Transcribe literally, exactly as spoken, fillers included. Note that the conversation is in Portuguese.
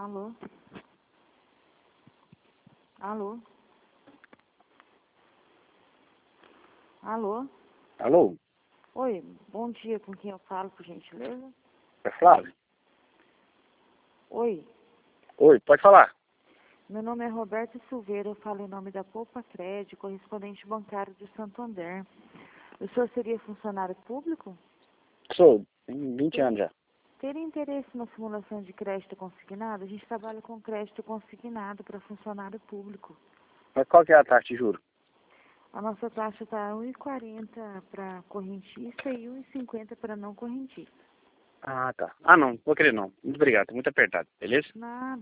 Alô? Alô? Alô? Alô? Oi, bom dia, com quem eu falo, por gentileza? É Flávio? Oi, Oi, pode falar. meu nome é Roberto Silveira, eu falo em nome da Poupa Crédito, correspondente bancário de Santander. O senhor seria funcionário público? Sou, tem vinte anos já. Teria interesse na simulação de crédito consignado? A gente trabalha com crédito consignado para funcionário público. Mas qual que é a taxa de juros? A nossa taxa está um e quarenta para correntista e um e cinquenta para não correntista. Ah, tá. Ah, não, vou querer não. Muito obrigado, muito apertado, beleza? Nada.